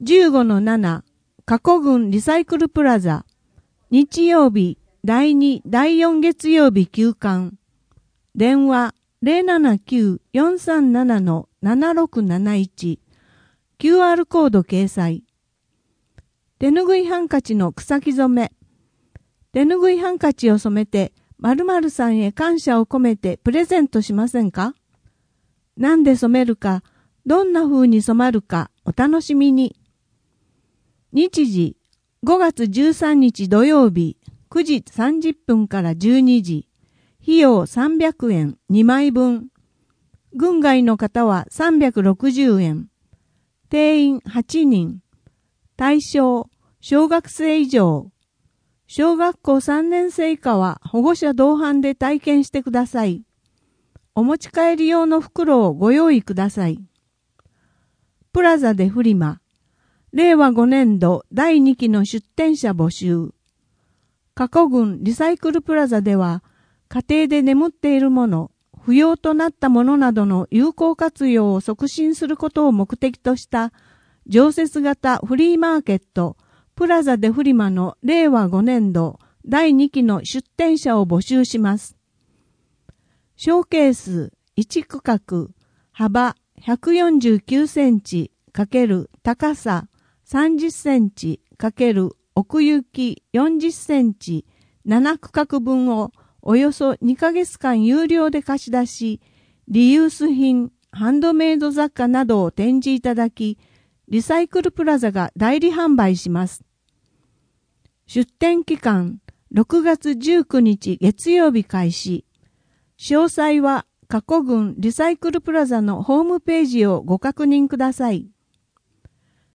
15-7加古郡リサイクルプラザ日曜日第2、第4月曜日休館電話 079-437-7671 QR コード掲載手ぬぐいハンカチの草木染め手ぬぐいハンカチを染めて〇〇さんへ感謝を込めてプレゼントしませんか？なんで染めるか、どんな風に染まるかお楽しみに。日時5月13日土曜日9時30分から12時。費用300円2枚分。郡外の方は360円。定員8人。対象小学生以上。小学校3年生以下は保護者同伴で体験してください。お持ち帰り用の袋をご用意ください。プラザでフリマ。令和5年度第2期の出展者募集。加古郡リサイクルプラザでは、家庭で眠っているもの、不要となったものなどの有効活用を促進することを目的とした常設型フリーマーケットプラザでフリマの令和5年度第2期の出展者を募集します。ショーケース1区画幅149センチ×高さ30センチ×奥行き40センチ7区画分をおよそ2ヶ月間有料で貸し出し、リユース品、ハンドメイド雑貨などを展示いただき、リサイクルプラザが代理販売します。出展期間、6月19日月曜日開始。詳細は加古郡リサイクルプラザのホームページをご確認ください。